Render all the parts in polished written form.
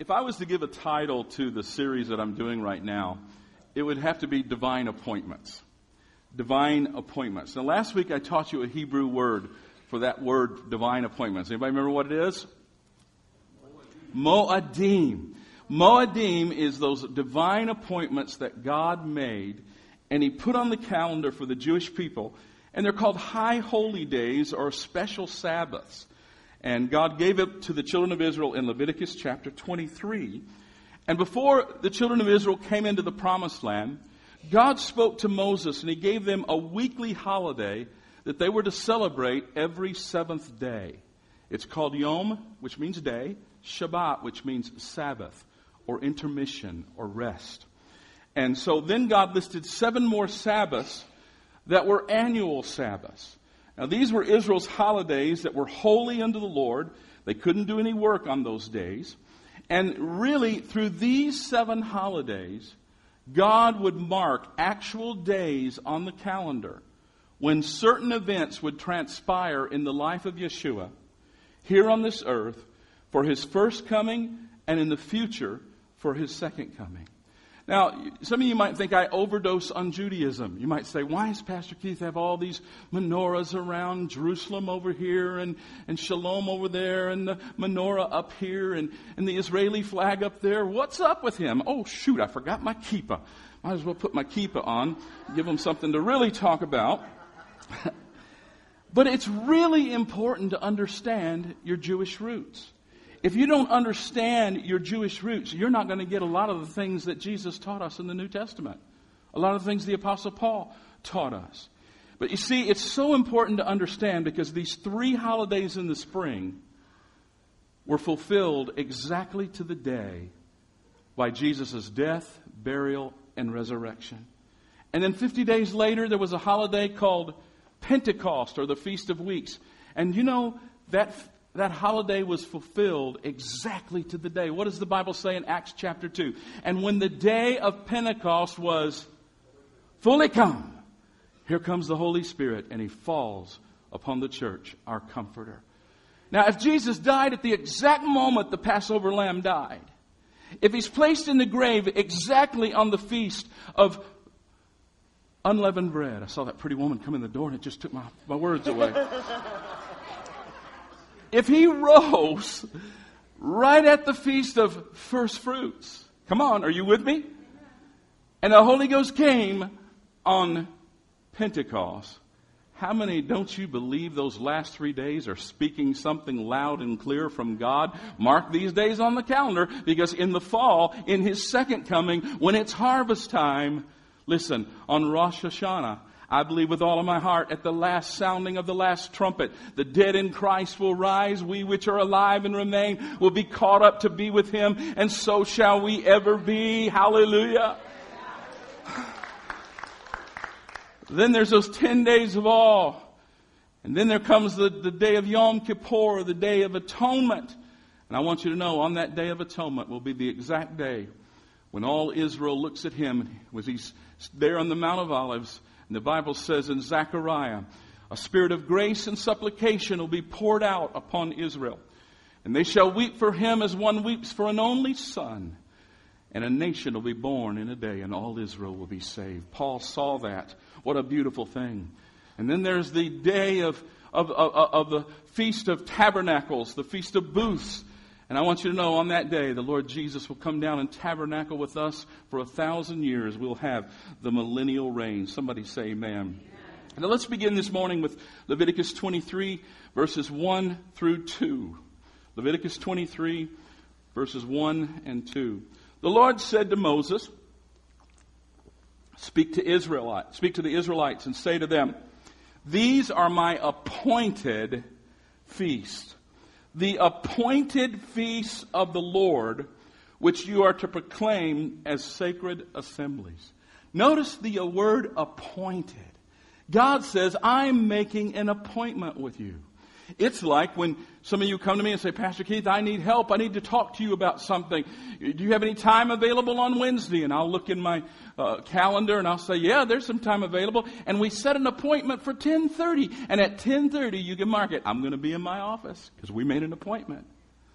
If I was to give a title to the series that I'm doing right now, it would have to be Divine Appointments. Divine Appointments. Now, last week I taught you a Hebrew word for that word, Divine Appointments. Anybody remember what it is? Mo'adim. Mo'adim is those divine appointments that God made, and He put on the calendar for the Jewish people. And they're called high holy days or special Sabbaths. And God gave it to the children of Israel in Leviticus chapter 23. And before the children of Israel came into the promised land, God spoke to Moses and He gave them a weekly holiday that they were to celebrate every seventh day. It's called Yom, which means day, Shabbat, which means Sabbath or intermission or rest. And so then God listed 7 more Sabbaths that were annual Sabbaths. Now, these were Israel's holidays that were holy unto the Lord. They couldn't do any work on those days. And really, through these 7 holidays, God would mark actual days on the calendar when certain events would transpire in the life of Yeshua here on this earth for His first coming and in the future for His second coming. Now, some of you might think I overdose on Judaism. You might say, why does Pastor Keith have all these menorahs around Jerusalem over here and Shalom over there and the menorah up here and the Israeli flag up there? What's up with him? Oh, shoot, I forgot my kippah. Might as well put my kippah on, give him something to really talk about. But it's really important to understand your Jewish roots. If you don't understand your Jewish roots, you're not going to get a lot of the things that Jesus taught us in the New Testament. A lot of the things the Apostle Paul taught us. But you see, it's so important to understand because these 3 holidays in the spring were fulfilled exactly to the day by Jesus' death, burial, and resurrection. And then 50 days later, there was a holiday called Pentecost, or the Feast of Weeks. And you know, that holiday was fulfilled exactly to the day. What does the Bible say in Acts chapter 2? And when the day of Pentecost was fully come, here comes the Holy Spirit, and He falls upon the church, our comforter. Now, if Jesus died at the exact moment the Passover lamb died, if He's placed in the grave exactly on the feast of unleavened bread. I saw that pretty woman come in the door, and it just took my words away. If He rose right at the feast of first fruits, come on, are you with me? And the Holy Ghost came on Pentecost. How many don't you believe those last 3 days are speaking something loud and clear from God? Mark these days on the calendar, because in the fall, in His second coming, when it's harvest time, listen, on Rosh Hashanah, I believe with all of my heart, at the last sounding of the last trumpet, the dead in Christ will rise. We which are alive and remain will be caught up to be with Him, and so shall we ever be. Hallelujah. Then there's those 10 days of awe. And then there comes the day of Yom Kippur, the day of atonement. And I want you to know, on that day of atonement will be the exact day when all Israel looks at Him, when He's there on the Mount of Olives. And the Bible says in Zechariah, a spirit of grace and supplication will be poured out upon Israel. And they shall weep for him as one weeps for an only son. And a nation will be born in a day, and all Israel will be saved. Paul saw that. What a beautiful thing. And then there's the day of the Feast of Tabernacles, the Feast of Booths. And I want you to know, on that day, the Lord Jesus will come down and tabernacle with us for 1,000 years. We'll have the millennial reign. Somebody say amen. Amen. Now let's begin this morning with Leviticus 23, verses 1 through 2. Leviticus 23, verses 1 and 2. The Lord said to Moses, Speak to the Israelites and say to them, these are my appointed feasts. The appointed feasts of the Lord, which you are to proclaim as sacred assemblies. Notice the word appointed. God says, I'm making an appointment with you. It's like when some of you come to me and say, Pastor Keith, I need help. I need to talk to you about something. Do you have any time available on Wednesday? And I'll look in my calendar and I'll say, yeah, there's some time available. And we set an appointment for 10:30. And at 10:30, you can mark it. I'm going to be in my office because we made an appointment.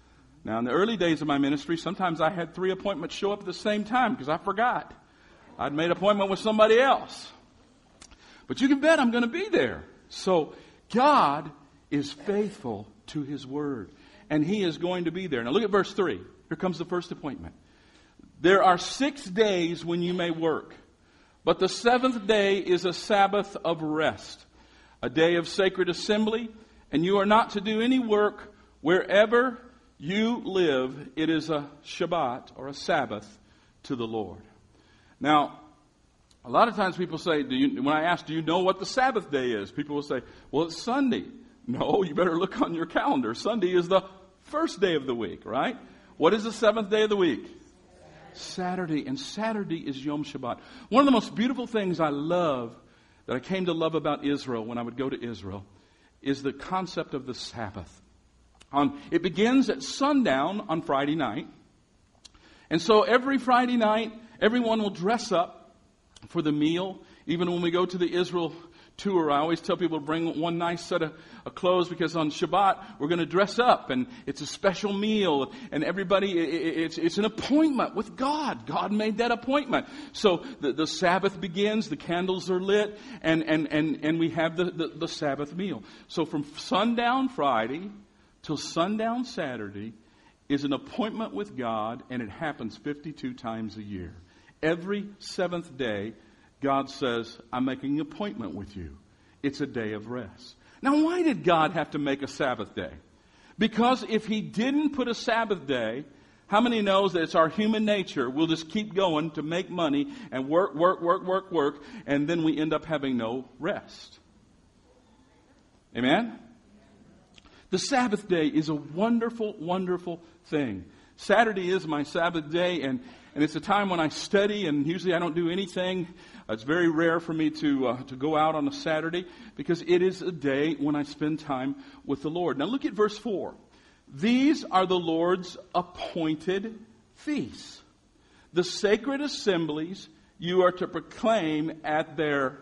Now, in the early days of my ministry, sometimes I had 3 appointments show up at the same time because I forgot. I'd made an appointment with somebody else. But you can bet I'm going to be there. So God is faithful to His word. And He is going to be there. Now look at verse 3. Here comes the first appointment. There are 6 days when you may work, but the 7th day is a Sabbath of rest, a day of sacred assembly, and you are not to do any work wherever you live. It is a Shabbat or a Sabbath to the Lord. Now, a lot of times people say, when I ask, do you know what the Sabbath day is? People will say, well, it's Sunday. No, you better look on your calendar. Sunday is the first day of the week, right? What is the 7th day of the week? Saturday. And Saturday is Yom Shabbat. One of the most beautiful things I love, that I came to love about Israel when I would go to Israel, is the concept of the Sabbath. It begins at sundown on Friday night. And so every Friday night, everyone will dress up for the meal. Even when we go to the Israel tour, I always tell people to bring one nice set of clothes, because on Shabbat we're going to dress up and it's a special meal, and everybody, it's an appointment with God. God made that appointment. So the Sabbath begins, the candles are lit, and we have the Sabbath meal. So from sundown Friday till sundown Saturday is an appointment with God, and it happens 52 times a year. Every 7th day, God says, I'm making an appointment with you. It's a day of rest. Now, why did God have to make a Sabbath day? Because if He didn't put a Sabbath day, how many knows that it's our human nature? We'll just keep going to make money and work, and then we end up having no rest. Amen? The Sabbath day is a wonderful, wonderful thing. Saturday is my Sabbath day, and it's a time when I study, and usually I don't do anything. It's very rare for me to go out on a Saturday, because it is a day when I spend time with the Lord. Now look at verse 4. These are the Lord's appointed feasts, the sacred assemblies you are to proclaim at their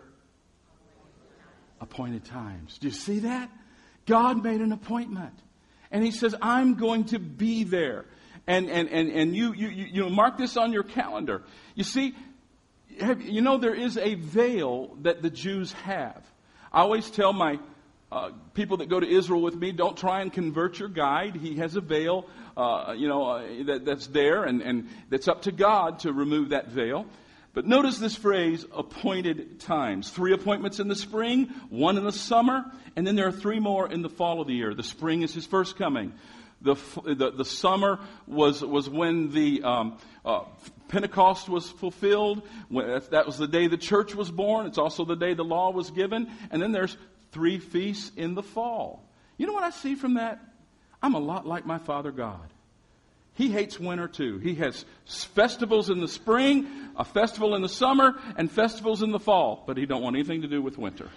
appointed times. Do you see that? God made an appointment, and He says, I'm going to be there. And you mark this on your calendar. You see, there is a veil that the Jews have. I always tell my people that go to Israel with me, don't try and convert your guide. He has a veil, that's there, and that's up to God to remove that veil. But notice this phrase, appointed times. 3 appointments in the spring, 1 in the summer, and then there are 3 more in the fall of the year. The spring is His first coming. The summer was when the Pentecost was fulfilled. That was the day the church was born. It's also the day the law was given. And then there's 3 feasts in the fall. You know what I see from that? I'm a lot like my Father God. He hates winter too. He has festivals in the spring, a festival in the summer, and festivals in the fall. But He don't want anything to do with winter.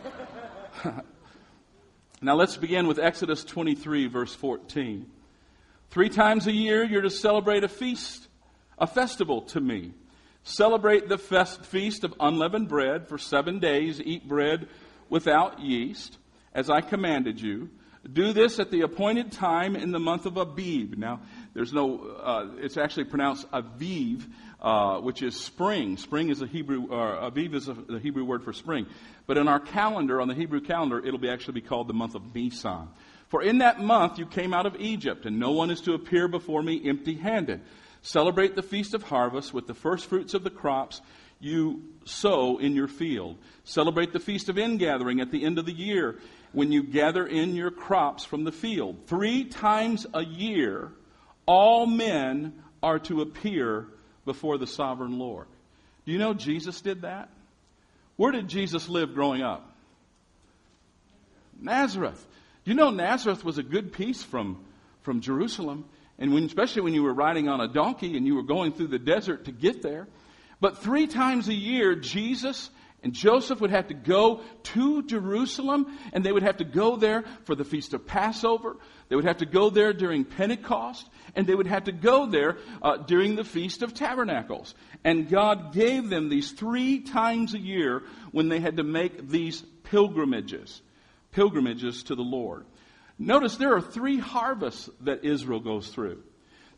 Now let's begin with Exodus 23, verse 14. 3 times a year you're to celebrate a feast, a festival to me. Celebrate the feast of unleavened bread. For 7 days eat bread without yeast, as I commanded you. Do this at the appointed time in the month of Abib. Now, it's actually pronounced Aviv, which is spring. Spring is Aviv is the Hebrew word for spring. But in our calendar, on the Hebrew calendar, it'll actually be called the month of Nisan. For in that month you came out of Egypt, and no one is to appear before me empty-handed. Celebrate the feast of harvest with the first fruits of the crops you sow in your field. Celebrate the feast of ingathering at the end of the year, when you gather in your crops from the field. 3 times a year, all men are to appear before the sovereign Lord. Do you know Jesus did that? Where did Jesus live growing up? Nazareth. Do you know Nazareth was a good piece from Jerusalem? And especially when you were riding on a donkey and you were going through the desert to get there. But 3 times a year, Jesus and Joseph would have to go to Jerusalem, and they would have to go there for the Feast of Passover. They would have to go there during Pentecost, and they would have to go there during the Feast of Tabernacles. And God gave them these 3 times a year when they had to make these pilgrimages to the Lord. Notice there are 3 harvests that Israel goes through.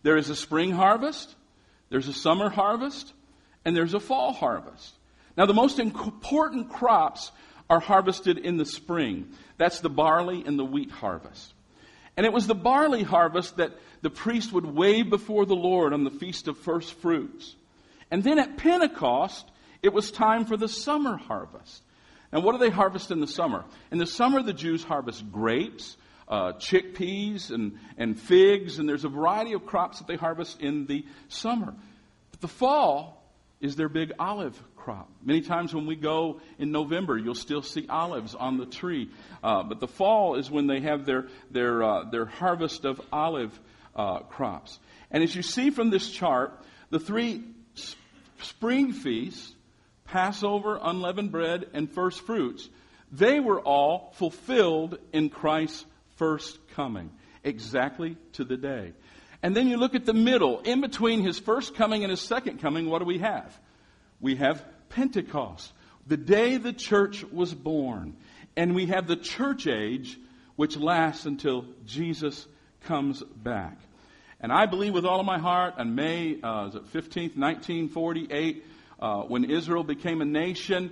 There is a spring harvest, there's a summer harvest, and there's a fall harvest. Now, the most important crops are harvested in the spring. That's the barley and the wheat harvest. And it was the barley harvest that the priest would wave before the Lord on the Feast of First Fruits. And then at Pentecost, it was time for the summer harvest. Now, what do they harvest in the summer? In the summer, the Jews harvest grapes, chickpeas, and figs, and there's a variety of crops that they harvest in the summer. But the fall is their big olive crop. Many times when we go in November, you'll still see olives on the tree. But the fall is when they have their harvest of olive crops. And as you see from this chart, the three spring feasts, Passover, unleavened bread, and first fruits, they were all fulfilled in Christ's first coming, exactly to the day. And then you look at the middle, in between his first coming and his second coming, what do we have? We have Pentecost, the day the church was born. And we have the church age, which lasts until Jesus comes back. And I believe with all of my heart, on May 15th, 1948, when Israel became a nation,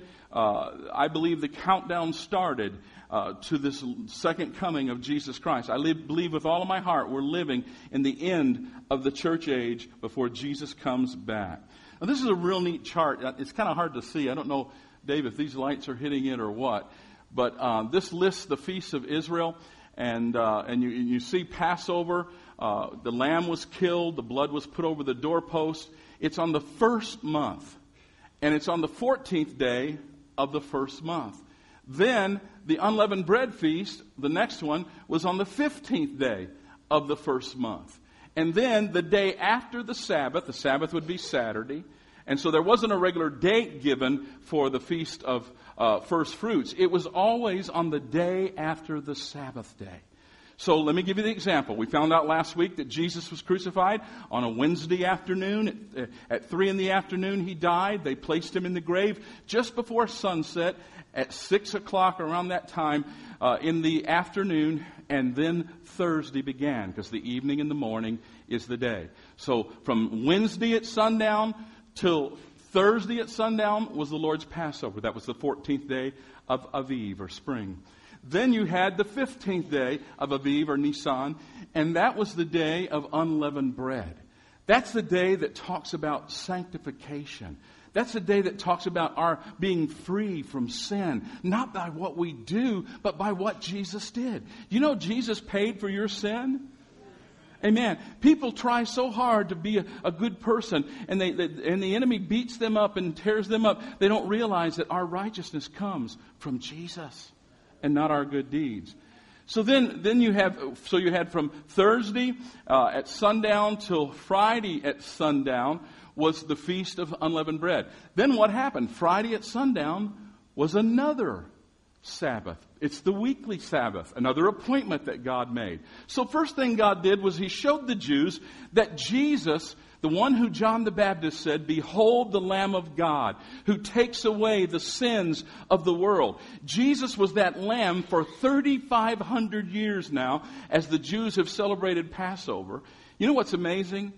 I believe the countdown started to this second coming of Jesus Christ. I believe with all of my heart we're living in the end of the church age before Jesus comes back. Now, this is a real neat chart. It's kind of hard to see. I don't know, Dave, if these lights are hitting it or what. But this lists the feasts of Israel. And you see Passover. The lamb was killed. The blood was put over the doorpost. It's on the first month. And it's on the 14th day of the first month. Then the unleavened bread feast, the next one, was on the 15th day of the first month. And then the day after the Sabbath would be Saturday. And so there wasn't a regular date given for the Feast of First Fruits. It was always on the day after the Sabbath day. So let me give you the example. We found out last week that Jesus was crucified on a Wednesday afternoon. At 3 in the afternoon, he died. They placed him in the grave just before sunset at 6 o'clock around that time in the afternoon. And then Thursday began, because the evening and the morning is the day. So from Wednesday at sundown till Thursday at sundown was the Lord's Passover. That was the 14th day of Aviv, or spring. Then you had the 15th day of Aviv, or Nisan, and that was the day of unleavened bread. That's the day that talks about sanctification. That's the day that talks about our being free from sin, not by what we do, but by what Jesus did. You know Jesus paid for your sin? Amen. People try so hard to be a good person, and the enemy beats them up and tears them up. They don't realize that our righteousness comes from Jesus and not our good deeds. So then you had from Thursday at sundown till Friday at sundown was the Feast of Unleavened Bread. Then what happened? Friday at sundown was another Sabbath. It's the weekly Sabbath, another appointment that God made. So first thing God did was he showed the Jews that Jesus, the one who John the Baptist said, "Behold the Lamb of God, who takes away the sins of the world." Jesus was that lamb for 3,500 years now, as the Jews have celebrated Passover. You know what's amazing?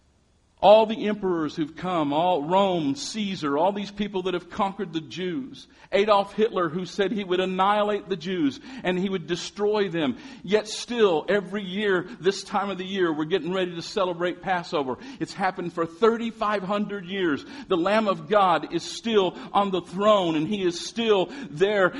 All the emperors who've come, all Rome, Caesar, all these people that have conquered the Jews. Adolf Hitler, who said he would annihilate the Jews and he would destroy them. Yet still, every year, this time of the year, we're getting ready to celebrate Passover. It's happened for 3,500 years. The Lamb of God is still on the throne, and he is still there,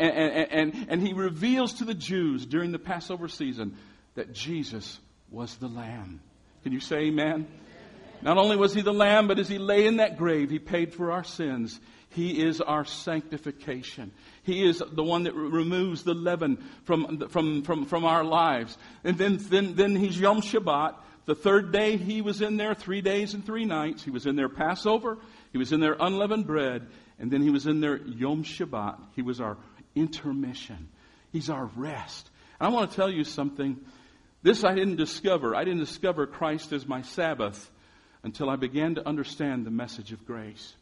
and he reveals to the Jews during the Passover season that Jesus was the Lamb. Can you say amen? Not only was he the Lamb, but as he lay in that grave, he paid for our sins. He is our sanctification. He is the one that removes the leaven from our lives. And then he's Yom Shabbat. The third day he was in there, 3 days and 3 nights. He was in there Passover. He was in there unleavened bread. And then he was in there Yom Shabbat. He was our intermission. He's our rest. And I want to tell you something. This I didn't discover. I didn't discover Christ as my Sabbath until I began to understand the message of grace.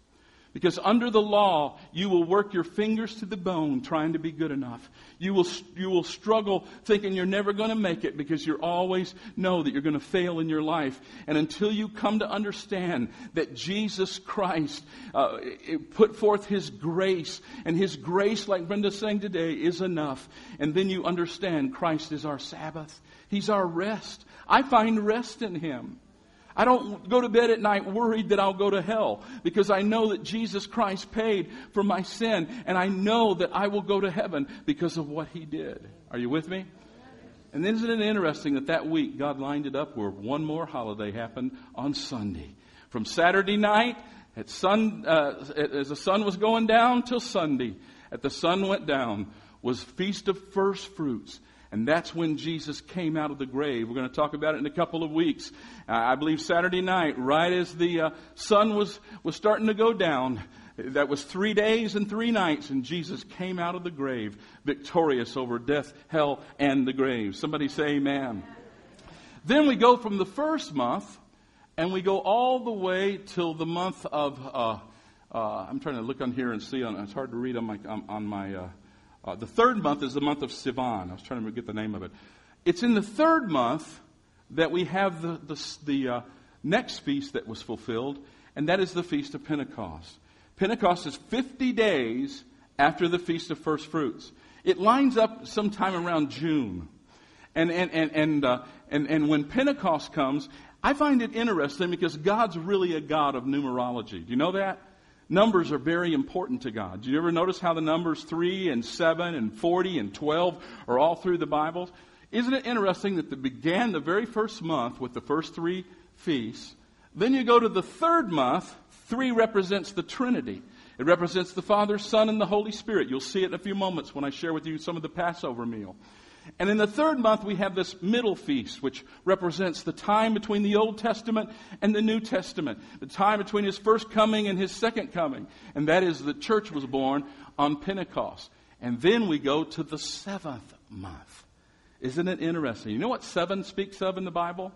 Because under the law, you will work your fingers to the bone trying to be good enough. You will struggle thinking you're never going to make it because you always know that you're going to fail in your life. And until you come to understand that Jesus Christ put forth His grace, and His grace, like Brenda's saying today, is enough. And then you understand Christ is our Sabbath. He's our rest. I find rest in Him. I don't go to bed at night worried that I'll go to hell, because I know that Jesus Christ paid for my sin, and I know that I will go to heaven because of what He did. Are you with me? And then isn't it interesting that that week God lined it up where one more holiday happened on Sunday. From Saturday night as the sun was going down till Sunday, at the sun went down, was Feast of First Fruits. And that's when Jesus came out of the grave. We're going to talk about it in a couple of weeks. I believe Saturday night, right as the sun was starting to go down, that was 3 days and 3 nights, and Jesus came out of the grave victorious over death, hell, and the grave. Somebody say amen. Then we go from the first month, and we go all the way till the month of, I'm trying to look on here and see, it's hard to read on my the third month is the month of Sivan. I was trying to get the name of it. It's in the third month that we have the next feast that was fulfilled, and that is the Feast of Pentecost. Pentecost is 50 days after the Feast of First Fruits. It lines up sometime around June. And when Pentecost comes, I find it interesting because God's really a God of numerology. Do you know that? Numbers are very important to God. Do you ever notice how the numbers 3 and 7 and 40 and 12 are all through the Bible? Isn't it interesting that it began the very first month with the first 3 feasts? Then you go to the third month. 3 represents the Trinity. It represents the Father, Son, and the Holy Spirit. You'll see it in a few moments when I share with you some of the Passover meal. And in the third month, we have this middle feast, which represents the time between the Old Testament and the New Testament, the time between His first coming and His second coming. And that is the church was born on Pentecost. And then we go to the 7th month. Isn't it interesting? You know what 7 speaks of in the Bible?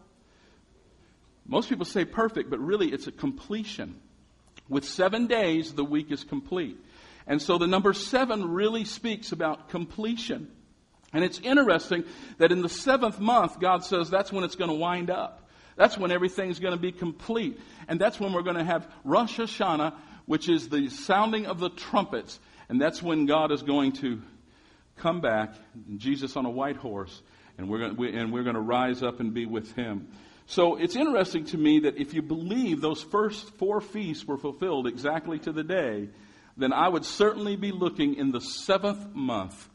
Most people say perfect, but really it's a completion. With 7 days, the week is complete. And so the number 7 really speaks about completion. And it's interesting that in the 7th month, God says that's when it's going to wind up. That's when everything's going to be complete. And that's when we're going to have Rosh Hashanah, which is the sounding of the trumpets. And that's when God is going to come back, Jesus on a white horse, and we're going to rise up and be with Him. So it's interesting to me that if you believe those first 4 feasts were fulfilled exactly to the day, then I would certainly be looking in the 7th month.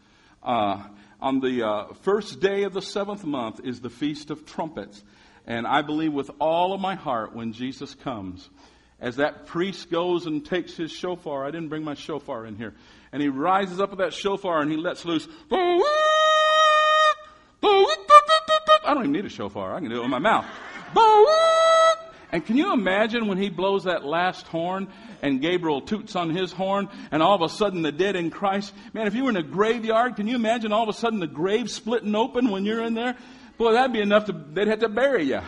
On the first day of the 7th month is the Feast of Trumpets. And I believe with all of my heart when Jesus comes, as that priest goes and takes his shofar, I didn't bring my shofar in here, and he rises up with that shofar and he lets loose. I don't even need a shofar. I can do it with my mouth. And can you imagine when he blows that last horn and Gabriel toots on his horn and all of a sudden the dead in Christ? Man, if you were in a graveyard, can you imagine all of a sudden the grave splitting open when you're in there? Boy, that'd be enough they'd have to bury you.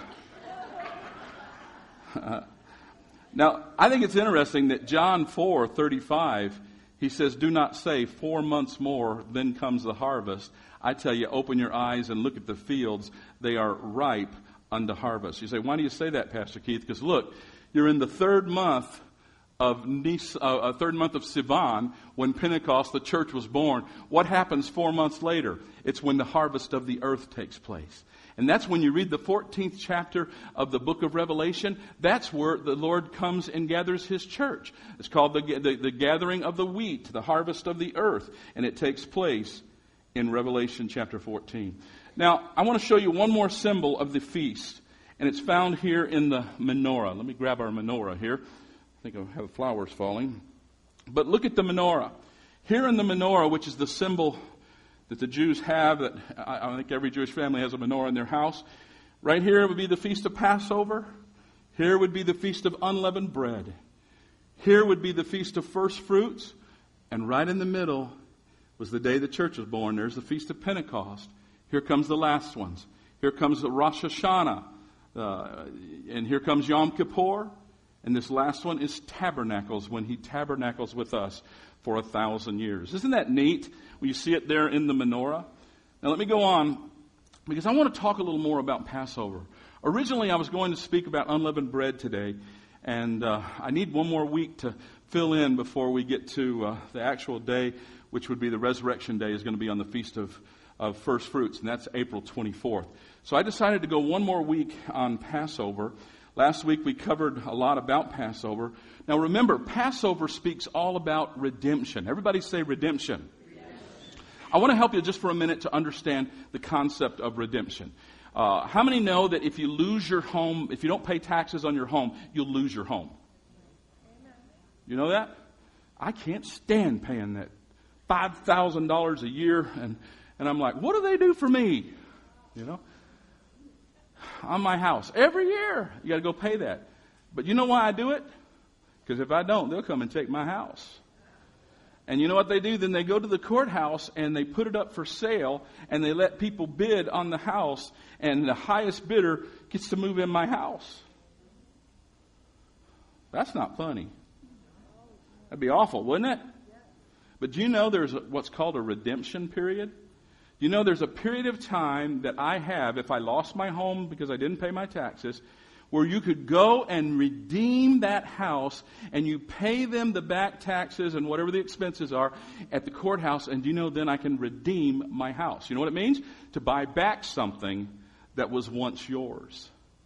Now, I think it's interesting that John 4:35, he says, do not say 4 months more, then comes the harvest. I tell you, open your eyes and look at the fields. They are ripe unto harvest. You say, why do you say that, Pastor Keith? Because look, you're in the third month of Sivan, when Pentecost, the church, was born. What happens 4 months later? It's when the harvest of the earth takes place. And that's when you read the 14th chapter of the book of Revelation. That's where the Lord comes and gathers His church. It's called the gathering of the wheat, the harvest of the earth. And it takes place in Revelation chapter 14. Now, I want to show you one more symbol of the feast, and it's found here in the menorah. Let me grab our menorah here. I think I have flowers falling. But look at the menorah. Here in the menorah, which is the symbol that the Jews have, that I think every Jewish family has a menorah in their house. Right here would be the Feast of Passover. Here would be the Feast of Unleavened Bread. Here would be the Feast of First Fruits. And right in the middle was the day the church was born. There's the Feast of Pentecost. Here comes the last ones. Here comes the Rosh Hashanah. And here comes Yom Kippur. And this last one is tabernacles, when he tabernacles with us for 1,000 years. Isn't that neat when you see it there in the menorah? Now let me go on, because I want to talk a little more about Passover. Originally I was going to speak about unleavened bread today, and I need one more week to fill in before we get to the actual day, which would be the Resurrection Day, is going to be on the Feast of First Fruits, and that's April 24th. So I decided to go one more week on Passover. Last week we covered a lot about Passover. Now remember, Passover speaks all about redemption. Everybody say redemption. Yes. I want to help you just for a minute to understand the concept of redemption. How many know that if you lose your home, if you don't pay taxes on your home, you'll lose your home? You know that? I can't stand paying that $5,000 a year, and I'm like, what do they do for me? You know? On my house. Every year, you got to go pay that. But you know why I do it? Because if I don't, they'll come and take my house. And you know what they do? Then they go to the courthouse and they put it up for sale, and they let people bid on the house, and the highest bidder gets to move in my house. That's not funny. That'd be awful, wouldn't it? But do you know there's what's called a redemption period? You know, there's a period of time that I have, if I lost my home because I didn't pay my taxes, where you could go and redeem that house, and you pay them the back taxes and whatever the expenses are at the courthouse, and you know, then I can redeem my house. You know what it means? To buy back something that was once yours.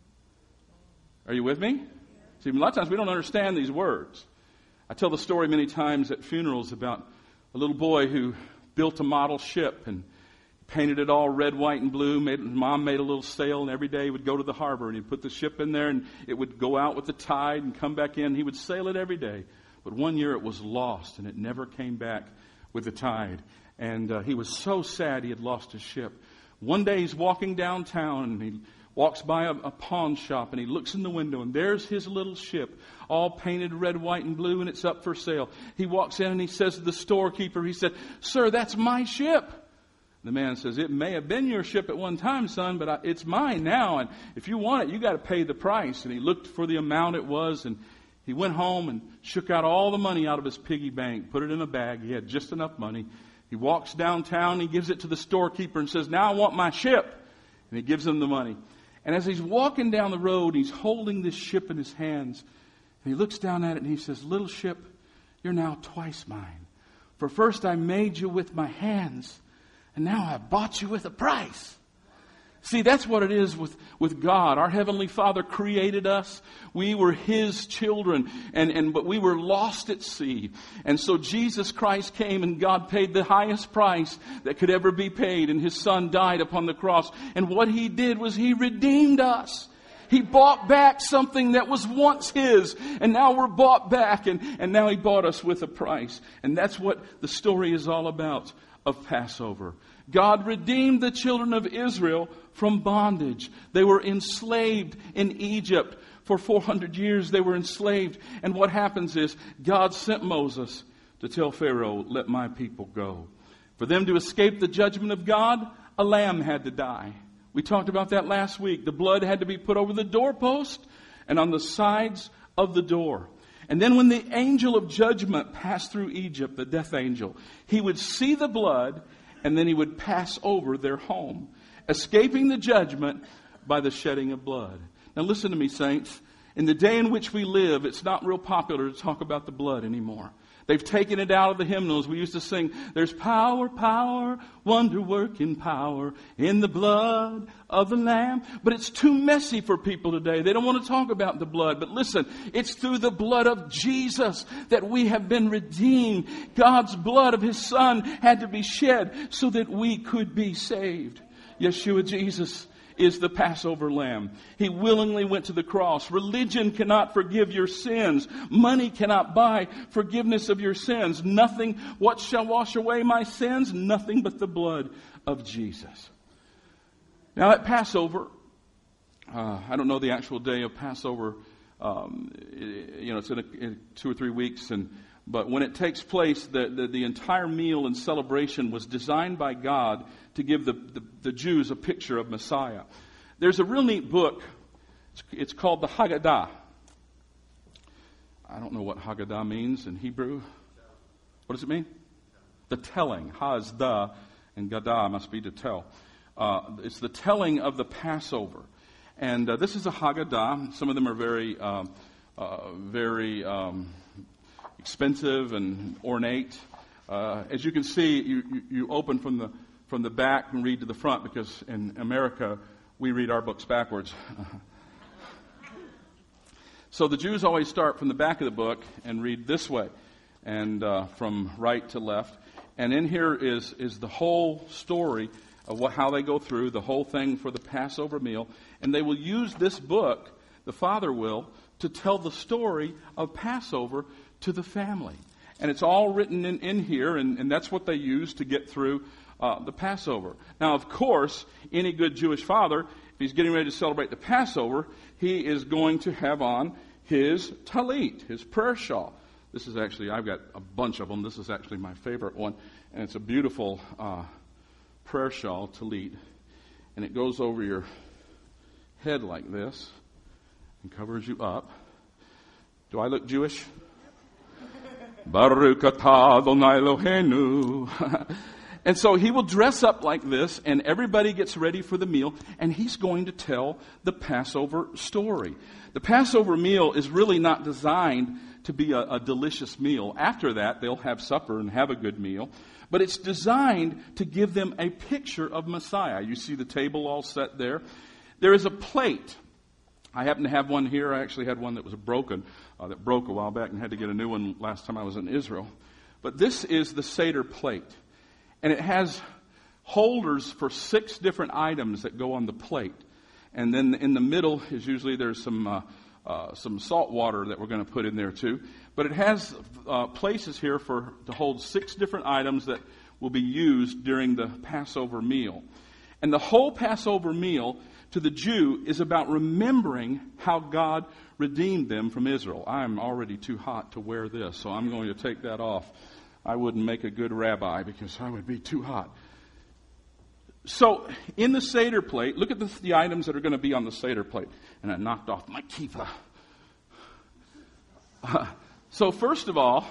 Are you with me? See, a lot of times we don't understand these words. I tell the story many times at funerals about a little boy who built a model ship and painted it all red, white, and blue. Mom made a little sail, and every day he would go to the harbor, and he'd put the ship in there, and it would go out with the tide and come back in. He would sail it every day. But one year it was lost, and it never came back with the tide. And he was so sad he had lost his ship. One day he's walking downtown, and he walks by a pawn shop, and he looks in the window, and there's his little ship, all painted red, white, and blue, and it's up for sale. He walks in, and he says to the storekeeper, he said, "Sir, that's my ship." The man says, "It may have been your ship at one time, son, but it's mine now. And if you want it, you got to pay the price." And he looked for the amount it was, and he went home and shook out all the money out of his piggy bank, put it in a bag. He had just enough money. He walks downtown, he gives it to the storekeeper and says, "Now I want my ship." And he gives him the money. And as he's walking down the road, he's holding this ship in his hands. And he looks down at it and he says, "Little ship, you're now twice mine. For first I made you with my hands, and now I've bought you with a price." See, that's what it is with God. Our Heavenly Father created us. We were His children, but we were lost at sea. And so Jesus Christ came, and God paid the highest price that could ever be paid, and His Son died upon the cross. And what He did was He redeemed us. He bought back something that was once His, and now we're bought back, and now He bought us with a price. And that's what the story is all about of Passover. God redeemed the children of Israel from bondage. They were enslaved in Egypt. For 400 years they were enslaved. And what happens is God sent Moses to tell Pharaoh, "Let my people go." For them to escape the judgment of God, a lamb had to die. We talked about that last week. The blood had to be put over the doorpost and on the sides of the door. And then when the angel of judgment passed through Egypt, the death angel, he would see the blood, and then he would pass over their home, escaping the judgment by the shedding of blood. Now listen to me, saints. In the day in which we live, it's not real popular to talk about the blood anymore. They've taken it out of the hymnals. We used to sing, "There's power, power, wonder-working power in the blood of the Lamb." But it's too messy for people today. They don't want to talk about the blood. But listen, it's through the blood of Jesus that we have been redeemed. God's blood of His Son had to be shed so that we could be saved. Yeshua Jesus is the Passover lamb. He willingly went to the cross. Religion cannot forgive your sins. Money cannot buy forgiveness of your sins. Nothing, what shall wash away my sins? Nothing but the blood of Jesus. Now at Passover, I don't know the actual day of Passover. It's in 2 or 3 weeks, but when it takes place, the entire meal and celebration was designed by God to give the Jews a picture of Messiah. There's a real neat book. It's called the Haggadah. I don't know what Haggadah means in Hebrew. What does it mean? The telling. Ha is the, and Gadah must be to tell. It's the telling of the Passover. And this is a Haggadah. Some of them are very expensive and ornate. As you can see, you open from the back and read to the front, because in America we read our books backwards. So the Jews always start from the back of the book and read this way, and from right to left. And in here is the whole story of how they go through the whole thing for the Passover meal. And they will use this book, the Father will, to tell the story of Passover to the family. And it's all written in here, and that's what they use to get through the Passover. Now, of course, any good Jewish father, if he's getting ready to celebrate the Passover, he is going to have on his talit, his prayer shawl. This is actually, I've got a bunch of them. This is actually my favorite one. And it's a beautiful prayer shawl, talit. And it goes over your head like this and covers you up. Do I look Jewish? Baruch atah Adonai Eloheinu. And so he will dress up like this, and everybody gets ready for the meal, and he's going to tell the Passover story. The Passover meal is really not designed to be a delicious meal. After that, they'll have supper and have a good meal. But it's designed to give them a picture of Messiah. You see the table all set there. There is a plate. I happen to have one here. I actually had one that was broken, that broke a while back, and had to get a new one last time I was in Israel. But this is the Seder plate. And it has holders for 6 different items that go on the plate. And then in the middle is usually there's some salt water that we're going to put in there too. But it has places here to hold 6 different items that will be used during the Passover meal. And the whole Passover meal to the Jew is about remembering how God redeemed them from Israel. I'm already too hot to wear this, so I'm going to take that off. I wouldn't make a good rabbi because I would be too hot. So in the Seder plate, look at the items that are going to be on the Seder plate. And I knocked off my kippah. So first of all,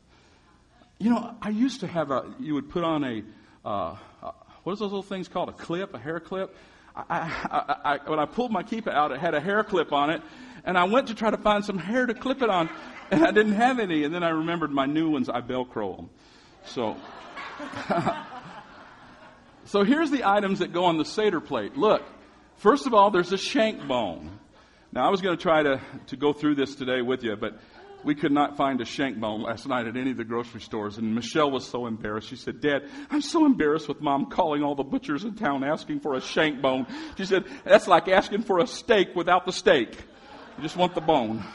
I used to have you would put on what is those little things called? A clip, a hair clip? When I pulled my kippah out, it had a hair clip on it. And I went to try to find some hair to clip it on, and I didn't have any. And then I remembered my new ones, I Velcro them. So here's the items that go on the Seder plate. Look, first of all, there's a shank bone. Now, I was going to try to go through this today with you, but we could not find a shank bone last night at any of the grocery stores. And Michelle was so embarrassed. She said, "Dad, I'm so embarrassed with Mom calling all the butchers in town asking for a shank bone." She said, "That's like asking for a steak without the steak. You just want the bone."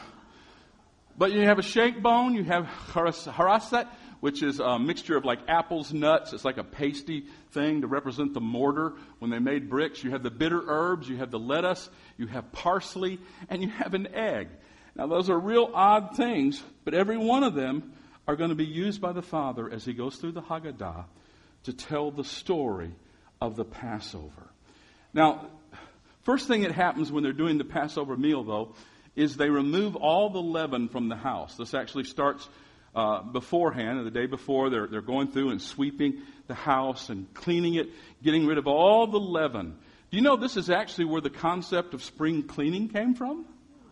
But you have a shank bone, you have harasset, which is a mixture of like apples, nuts. It's like a pasty thing to represent the mortar when they made bricks. You have the bitter herbs, you have the lettuce, you have parsley, and you have an egg. Now those are real odd things, but every one of them are going to be used by the Father as he goes through the Haggadah to tell the story of the Passover. Now, first thing that happens when they're doing the Passover meal, though, is they remove all the leaven from the house. This actually starts beforehand, the day before. They're going through and sweeping the house and cleaning it, getting rid of all the leaven. Do you know this is actually where the concept of spring cleaning came from?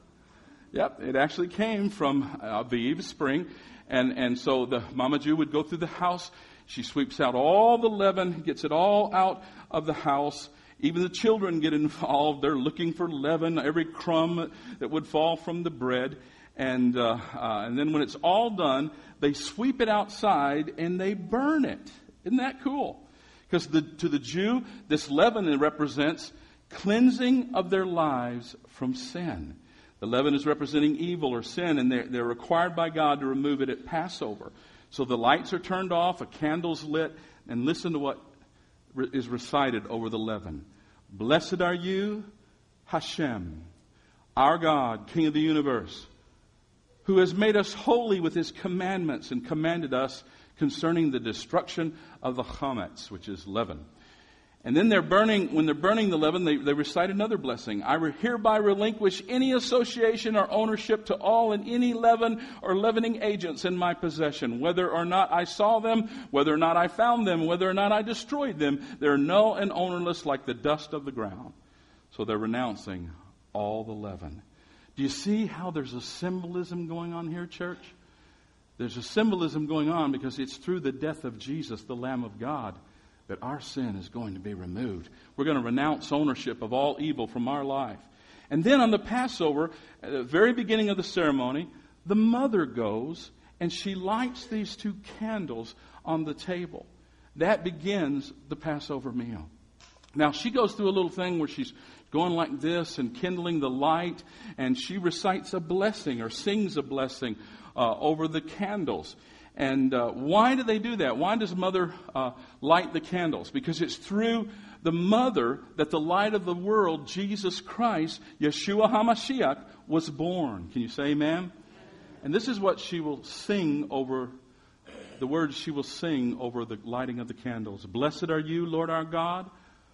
Yep, it actually came from Aviv, spring. And so the Mama Jew would go through the house. She sweeps out all the leaven, gets it all out of the house. Even the children get involved. They're looking for leaven, every crumb that would fall from the bread. And then when it's all done, they sweep it outside and they burn it. Isn't that cool? Because to the Jew, this leaven represents cleansing of their lives from sin. The leaven is representing evil or sin, and they're required by God to remove it at Passover. So the lights are turned off, a candle's lit, and listen to what is recited over the leaven. Blessed are you, Hashem, our God, King of the universe, who has made us holy with his commandments and commanded us concerning the destruction of the chametz, which is leaven. And then when they're burning the leaven, they recite another blessing. I hereby relinquish any association or ownership to all and any leaven or leavening agents in my possession. Whether or not I saw them, whether or not I found them, whether or not I destroyed them, they're null and ownerless like the dust of the ground. So they're renouncing all the leaven. Do you see how there's a symbolism going on here, church? There's a symbolism going on because it's through the death of Jesus, the Lamb of God, that our sin is going to be removed. We're going to renounce ownership of all evil from our life. And then on the Passover, at the very beginning of the ceremony, the mother goes and she lights these 2 candles on the table. That begins the Passover meal. Now, she goes through a little thing where she's going like this and kindling the light, and she recites a blessing or sings a blessing over the candles. And why do they do that? Why does mother light the candles? Because it's through the mother that the light of the world, Jesus Christ, Yeshua HaMashiach, was born. Can you say amen? And this is what she will sing over, the words she will sing over the lighting of the candles. Blessed are you, Lord our God,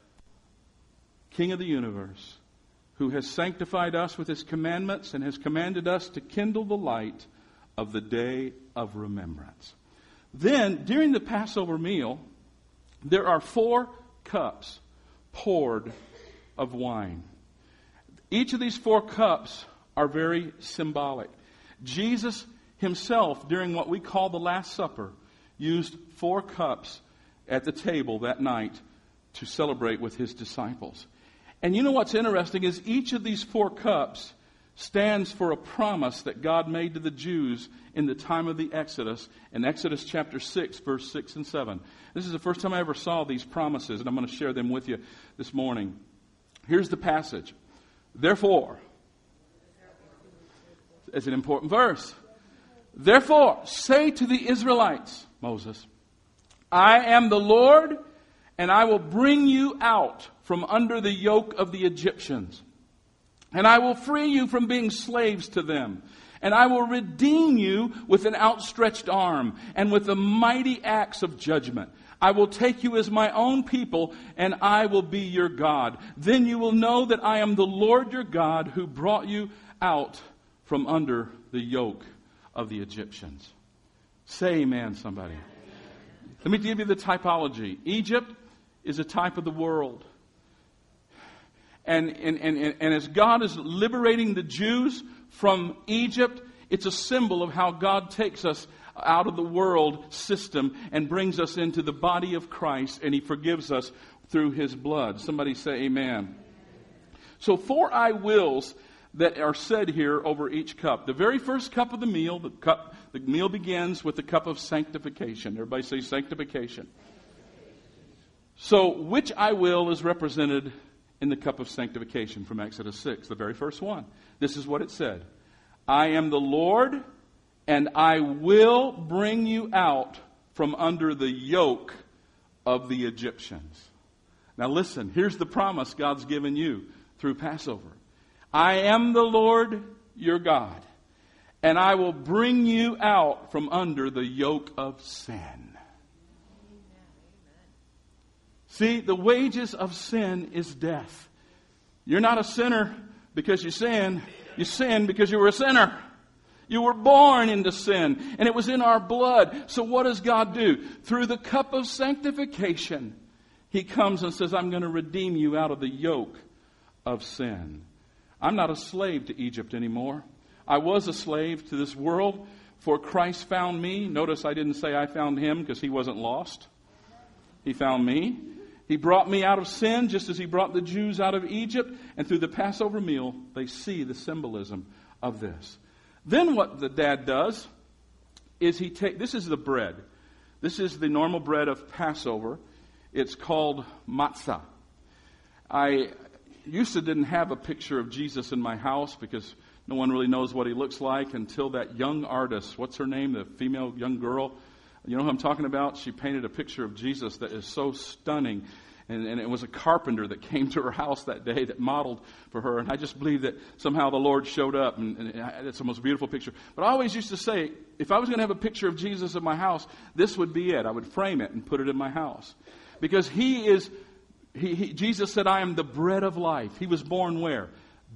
King of the universe, who has sanctified us with his commandments and has commanded us to kindle the light of the day of remembrance. Then, during the Passover meal, there are 4 cups poured of wine. Each of these 4 cups are very symbolic. Jesus himself, during what we call the Last Supper, used 4 cups at the table that night to celebrate with his disciples. And you know what's interesting is each of these 4 cups stands for a promise that God made to the Jews in the time of the Exodus, in Exodus chapter 6, verse 6 and 7. This is the first time I ever saw these promises, and I'm going to share them with you this morning. Here's the passage. Therefore, it's an important verse. Therefore, say to the Israelites, Moses, I am the Lord, and I will bring you out from under the yoke of the Egyptians. And I will free you from being slaves to them. And I will redeem you with an outstretched arm and with a mighty axe of judgment. I will take you as my own people, and I will be your God. Then you will know that I am the Lord your God who brought you out from under the yoke of the Egyptians. Say amen, somebody. Let me give you the typology. Egypt is a type of the world. And as God is liberating the Jews from Egypt, it's a symbol of how God takes us out of the world system and brings us into the body of Christ, and he forgives us through his blood. Somebody say amen. So 4 I wills that are said here over each cup. The very first cup of the meal, the meal begins with the cup of sanctification. Everybody say sanctification. So which I will is represented in the cup of sanctification from Exodus 6, the very first one. This is what it said. I am the Lord, and I will bring you out from under the yoke of the Egyptians. Now listen, here's the promise God's given you through Passover. I am the Lord your God, and I will bring you out from under the yoke of sin. See, the wages of sin is death. You're not a sinner because you sin. You sin because you were a sinner. You were born into sin, and it was in our blood. So what does God do? Through the cup of sanctification, he comes and says, I'm going to redeem you out of the yoke of sin. I'm not a slave to Egypt anymore. I was a slave to this world, for Christ found me. Notice I didn't say I found him because he wasn't lost. He found me. He brought me out of sin just as he brought the Jews out of Egypt. And through the Passover meal, they see the symbolism of this. Then what the dad does is this is the bread. This is the normal bread of Passover. It's called matzah. I used to didn't have a picture of Jesus in my house because no one really knows what he looks like until that young artist, what's her name, the female young girl, you know who I'm talking about? She painted a picture of Jesus that is so stunning. And it was a carpenter that came to her house that day that modeled for her. And I just believe that somehow the Lord showed up. And it's the most beautiful picture. But I always used to say, if I was going to have a picture of Jesus in my house, this would be it. I would frame it and put it in my house. Because he is Jesus said, I am the bread of life. He was born where?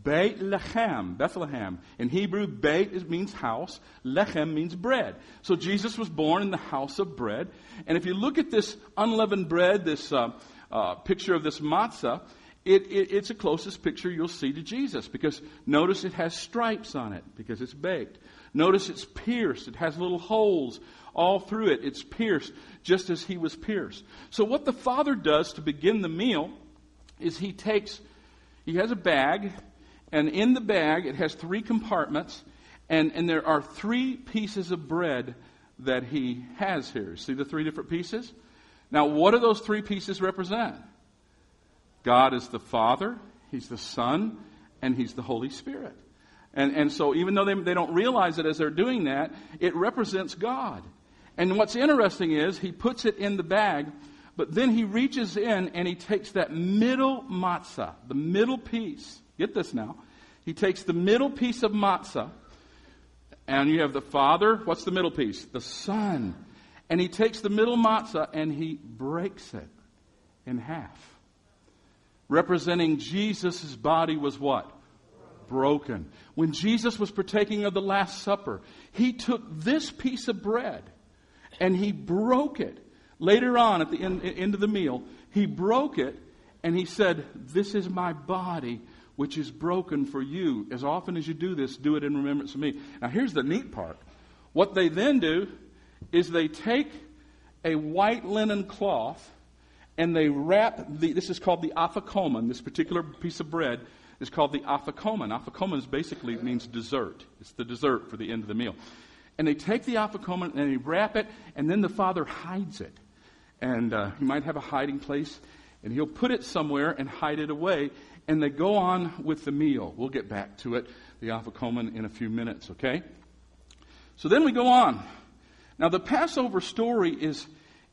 Bethlehem. In Hebrew, Beit means house. Lechem means bread. So Jesus was born in the house of bread. And if you look at this unleavened bread, this picture of this matzah, it's the closest picture you'll see to Jesus. Because notice it has stripes on it because it's baked. Notice it's pierced. It has little holes all through it. It's pierced just as he was pierced. So what the Father does to begin the meal is he has a bag. And in the bag, it has 3 compartments, and there are 3 pieces of bread that he has here. See the 3 different pieces? Now, what do those 3 pieces represent? God is the Father, He's the Son, and He's the Holy Spirit. And so even though they don't realize it as they're doing that, it represents God. And what's interesting is he puts it in the bag, but then he reaches in and he takes that middle matzah, the middle piece. Get this now. He takes the middle piece of matzah, and you have the Father. What's the middle piece? The Son. And he takes the middle matzah and he breaks it in half. Representing Jesus' body was what? Broken. When Jesus was partaking of the Last Supper, he took this piece of bread and he broke it. Later on at the end of the meal, he broke it and he said, this is my body which is broken for you. As often as you do this, do it in remembrance of me. Now here's the neat part. What they then do is they take a white linen cloth and they wrap, this is called the afikomen, this particular piece of bread is called the afikomen. Afikomen basically means dessert. It's the dessert for the end of the meal. And they take the afikomen and they wrap it, and then the Father hides it. And he might have a hiding place, and he'll put it somewhere and hide it away. And they go on with the meal. We'll get back to it, the afikomen, in a few minutes, okay? So then we go on. Now the Passover story is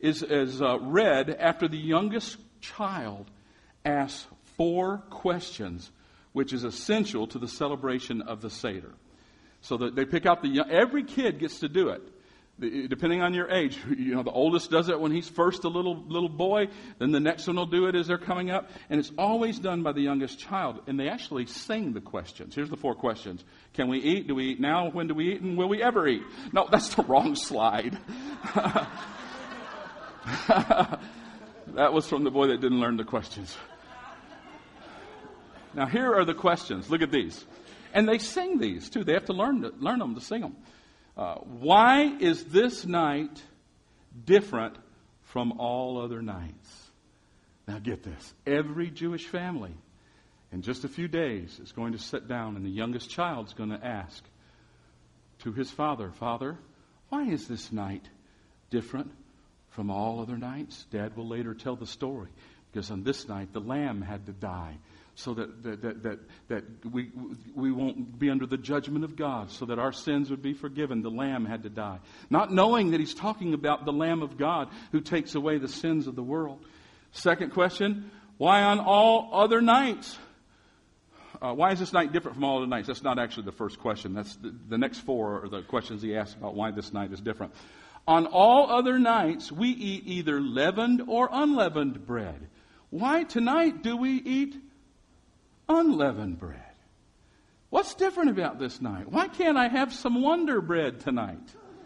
read after the youngest child asks 4 questions, which is essential to the celebration of the Seder. So that they pick out every kid gets to do it. Depending on your age, the oldest does it when he's first a little boy. Then the next one will do it as they're coming up. And it's always done by the youngest child. And they actually sing the questions. Here's the 4 questions. Can we eat? Do we eat now? When do we eat? And will we ever eat? No, that's the wrong slide. That was from the boy that didn't learn the questions. Now here are the questions. Look at these. And they sing these too. They have to learn them to sing them. Why is this night different from all other nights? Now get this. Every Jewish family in just a few days is going to sit down, and the youngest child is going to ask to his father, Father, why is this night different from all other nights? Dad will later tell the story, because on this night the lamb had to die, so that we won't be under the judgment of God, so that our sins would be forgiven. The Lamb had to die. Not knowing that he's talking about the Lamb of God who takes away the sins of the world. Second question, why on all other nights? Why is this night different from all other nights? That's not actually the first question. That's the next 4 are the questions he asks about why this night is different. On all other nights, we eat either leavened or unleavened bread. Why tonight do we eat unleavened bread? What's different about this night? Why can't I have some Wonder Bread tonight?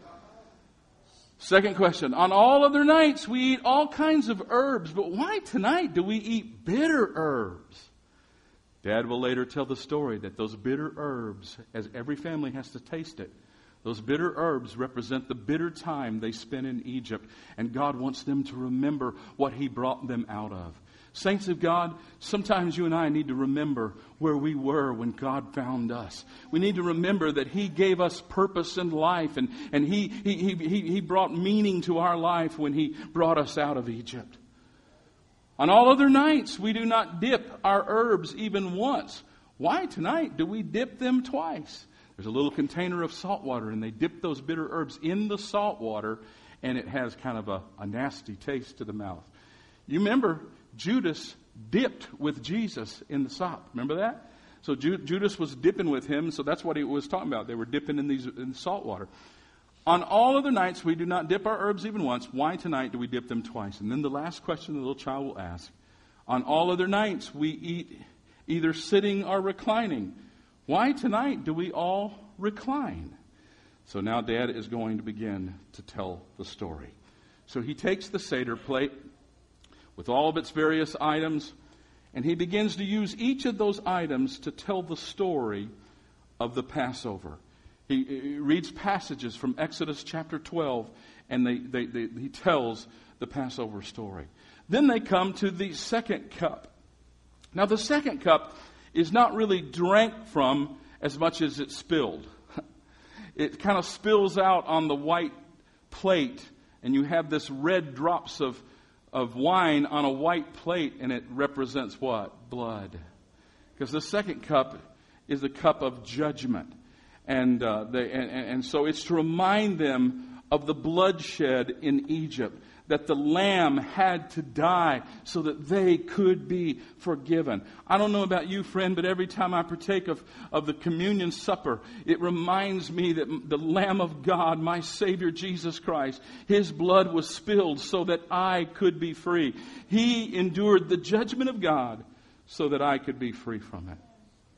Second question. On all other nights we eat all kinds of herbs, but why tonight do we eat bitter herbs? Dad will later tell the story that those bitter herbs, as every family has to taste it, those bitter herbs represent the bitter time they spent in Egypt, and God wants them to remember what He brought them out of. Saints of God, sometimes you and I need to remember where we were when God found us. We need to remember that He gave us purpose in life, and He brought meaning to our life when He brought us out of Egypt. On all other nights, we do not dip our herbs even once. Why tonight do we dip them twice? There's a little container of salt water, and they dip those bitter herbs in the salt water, and it has kind of a nasty taste to the mouth. You remember Judas dipped with Jesus in the sop. Remember that? So Judas was dipping with him, so that's what he was talking about. They were dipping in salt water. On all other nights, we do not dip our herbs even once. Why tonight do we dip them twice? And then the last question the little child will ask, On all other nights we eat either sitting or reclining. Why tonight do we all recline?" So now Dad is going to begin to tell the story. So he takes the Seder plate with all of its various items, and he begins to use each of those items to tell the story of the Passover. He reads passages from Exodus chapter 12, and he tells the Passover story. Then they come to the second cup. Now the second cup is not really drank from as much as it's spilled. It kind of spills out on the white plate, and you have this red drops of wine on a white plate, and it represents what? Blood. Because the second cup is the cup of judgment. And so it's to remind them of the bloodshed in Egypt, that the lamb had to die so that they could be forgiven. I don't know about you, friend, but every time I partake of the communion supper, it reminds me that the Lamb of God, my Savior Jesus Christ, His blood was spilled so that I could be free. He endured the judgment of God so that I could be free from it.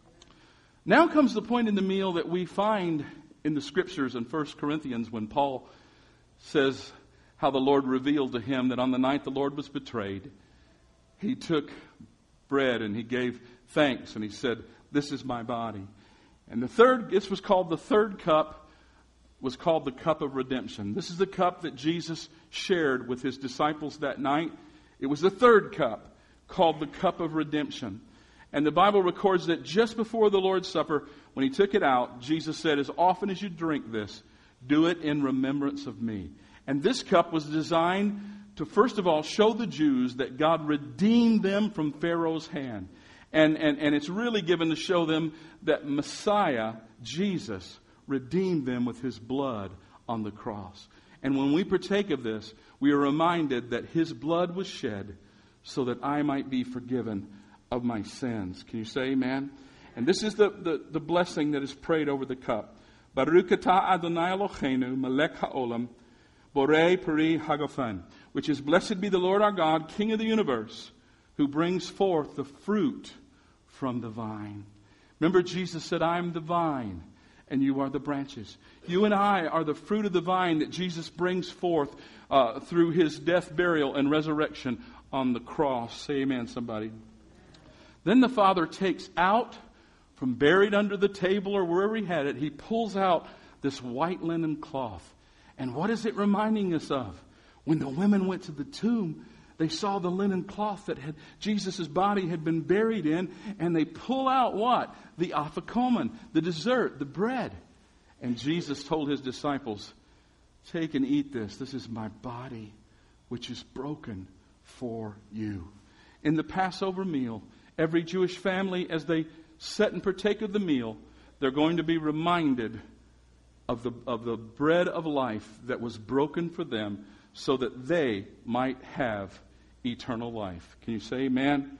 Now comes the point in the meal that we find in the Scriptures in 1 Corinthians when Paul says how the Lord revealed to him that on the night the Lord was betrayed, He took bread and He gave thanks and He said, "This is my body." And this was called the third cup, was called the cup of redemption. This is the cup that Jesus shared with His disciples that night. It was the third cup, called the cup of redemption. And the Bible records that just before the Lord's Supper, when He took it out, Jesus said, "As often as you drink this, do it in remembrance of me." And this cup was designed to, first of all, show the Jews that God redeemed them from Pharaoh's hand. And it's really given to show them that Messiah, Jesus, redeemed them with His blood on the cross. And when we partake of this, we are reminded that His blood was shed so that I might be forgiven of my sins. Can you say amen? And this is the blessing that is prayed over the cup. Baruch atah Adonai Eloheinu melech haolam borei peri hagafen, which is, blessed be the Lord our God, King of the universe, who brings forth the fruit from the vine. Remember, Jesus said, "I am the vine, and you are the branches." You and I are the fruit of the vine that Jesus brings forth through His death, burial, and resurrection on the cross. Say amen, somebody. Then the Father takes out, from buried under the table or wherever He had it, He pulls out this white linen cloth. And what is it reminding us of? When the women went to the tomb, they saw the linen cloth that Jesus' body had been buried in, and they pull out what? The afikomen, the dessert, the bread. And Jesus told His disciples, "Take and eat this. This is my body, which is broken for you." In the Passover meal, every Jewish family, as they sit and partake of the meal, they're going to be reminded of the bread of life that was broken for them so that they might have eternal life. Can you say amen?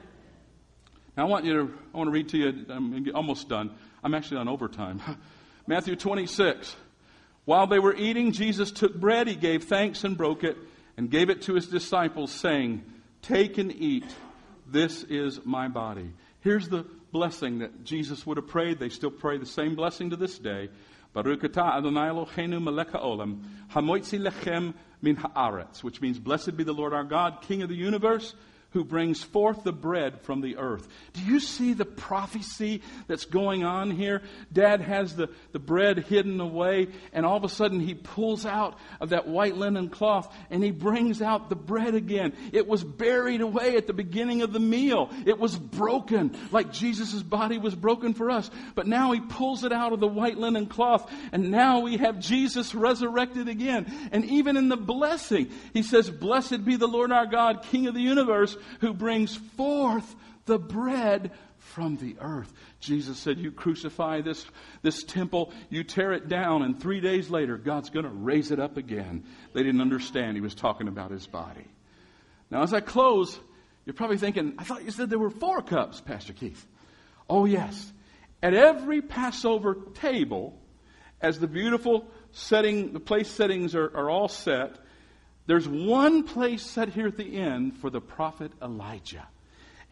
Now I want to read to you, I'm almost done. I'm actually on overtime. Matthew 26. While they were eating, Jesus took bread, He gave thanks and broke it, and gave it to His disciples, saying, "Take and eat. This is my body." Here's the blessing that Jesus would have prayed. They still pray the same blessing to this day. Baruch atah Adonai Eloheinu melech haolam hamoitzi lechem min haaretz, which means, blessed be the Lord our God, King of the universe, who brings forth the bread from the earth. Do you see the prophecy that's going on here? Dad has the bread hidden away, and all of a sudden He pulls out of that white linen cloth and He brings out the bread again. It was buried away at the beginning of the meal. It was broken, like Jesus' body was broken for us. But now He pulls it out of the white linen cloth, and now we have Jesus resurrected again. And even in the blessing, He says, "Blessed be the Lord our God, King of the universe, who brings forth the bread from the earth." Jesus said, "You crucify this temple, you tear it down, and 3 days later, God's going to raise it up again." They didn't understand He was talking about His body. Now, as I close, you're probably thinking, "I thought you said there were 4 cups, Pastor Keith." Oh, yes. At every Passover table, as the beautiful setting, the place settings are all set, there's one place set here at the end for the prophet Elijah.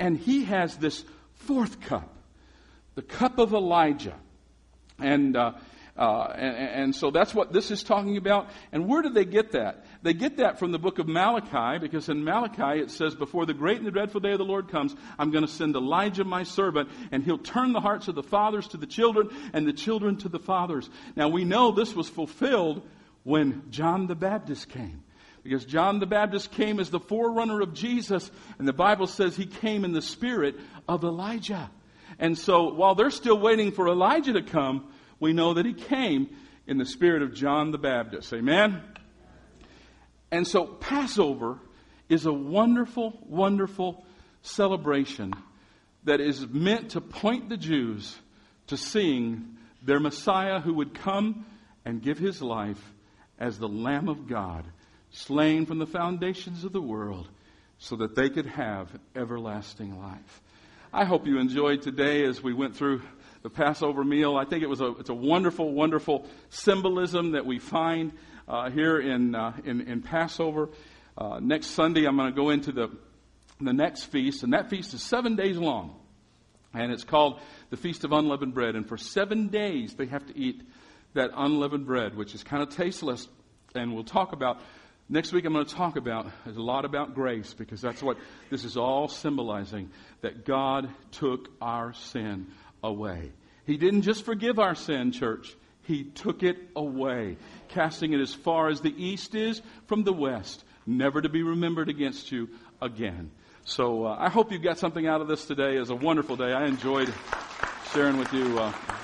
And he has this fourth cup, the cup of Elijah. And so that's what this is talking about. And where did they get that? They get that from the book of Malachi, because in Malachi it says, before the great and the dreadful day of the Lord comes, I'm going to send Elijah my servant, and he'll turn the hearts of the fathers to the children, and the children to the fathers. Now we know this was fulfilled when John the Baptist came. Because John the Baptist came as the forerunner of Jesus, and the Bible says he came in the spirit of Elijah. And so while they're still waiting for Elijah to come, we know that he came in the spirit of John the Baptist. Amen? And so Passover is a wonderful, wonderful celebration that is meant to point the Jews to seeing their Messiah who would come and give his life as the Lamb of God, slain from the foundations of the world, so that they could have everlasting life. I hope you enjoyed today as we went through the Passover meal. I think it's a wonderful, wonderful symbolism that we find here in Passover. Next Sunday, I'm going to go into the next feast, and that feast is 7 days long, and it's called the Feast of Unleavened Bread. And for 7 days, they have to eat that unleavened bread, which is kind of tasteless. And we'll talk about next week. I'm going to talk about a lot about grace, because that's what this is all symbolizing, that God took our sin away. He didn't just forgive our sin, church. He took it away, casting it as far as the east is from the west, never to be remembered against you again. So I hope you got something out of this today. It was a wonderful day. I enjoyed sharing with you.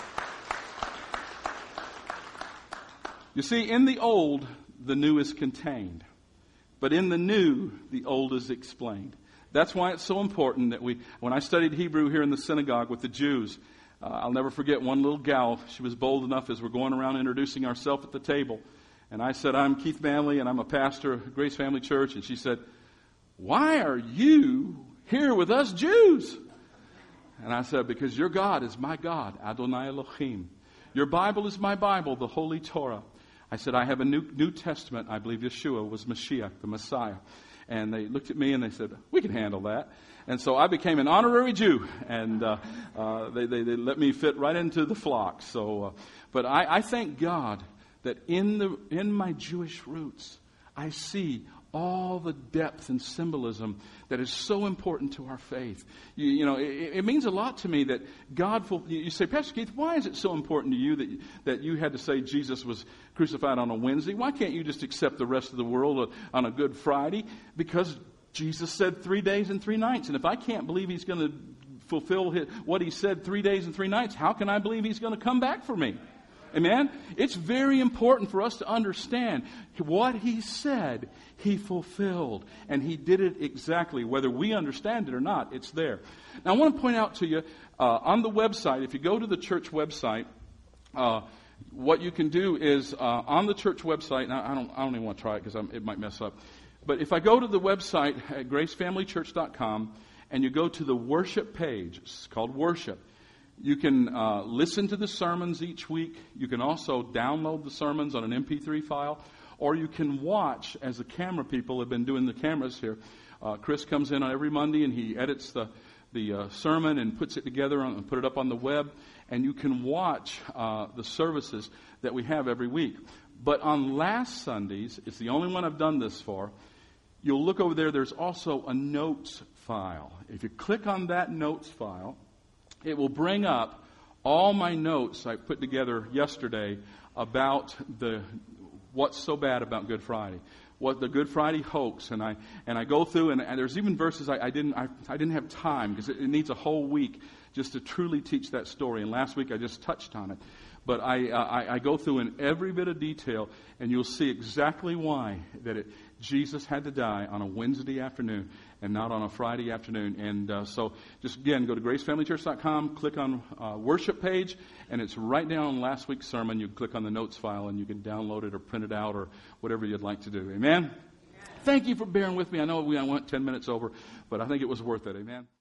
You see, in the old, the new is contained. But in the new, the old is explained. That's why it's so important that when I studied Hebrew here in the synagogue with the Jews, I'll never forget one little gal. She was bold enough as we're going around introducing ourselves at the table. And I said, I'm Keith Manley, and I'm a pastor at Grace Family Church. And she said, why are you here with us Jews? And I said, because your God is my God, Adonai Elohim. Your Bible is my Bible, the Holy Torah. I said, I have a New Testament. I believe Yeshua was Mashiach, the Messiah. And they looked at me and they said, we can handle that. And so I became an honorary Jew, and they let me fit right into the flock. So, but I thank God that in my Jewish roots, I see all the depth and symbolism that is so important to our faith. You know, it means a lot to me that God. You say, Pastor Keith, why is it so important to you that you had to say Jesus was crucified on a Wednesday? Why can't you just accept the rest of the world on a Good Friday? Because Jesus said 3 days and 3 nights, and if I can't believe He's going to fulfill what He said 3 days and 3 nights, how can I believe He's going to come back for me? Amen? It's very important for us to understand what He said, He fulfilled. And He did it exactly. Whether we understand it or not, it's there. Now, I want to point out to you, on the website, if you go to the church website, what you can do is, on the church website, now I don't even want to try it because it might mess up. But if I go to the website at gracefamilychurch.com and you go to the worship page, it's called worship. You can listen to the sermons each week. You can also download the sermons on an MP3 file. Or you can watch, as the camera people have been doing the cameras here. Chris comes in on every Monday and he edits the sermon and puts it together and put it up on the web. And you can watch the services that we have every week. But on last Sundays, it's the only one I've done this for, you'll look over there, there's also a notes file. If you click on that notes file, it will bring up all my notes I put together yesterday about what's so bad about Good Friday, what the Good Friday hoax, and I go through and there's even verses I didn't have time because it needs a whole week just to truly teach that story. And last week I just touched on it, but I go through in every bit of detail, and you'll see exactly why Jesus had to die on a Wednesday afternoon and not on a Friday afternoon. And so just, again, go to gracefamilychurch.com, click on worship page, and it's right down on last week's sermon. You click on the notes file, and you can download it or print it out or whatever you'd like to do. Amen? Thank you for bearing with me. I know I went 10 minutes over, but I think it was worth it. Amen?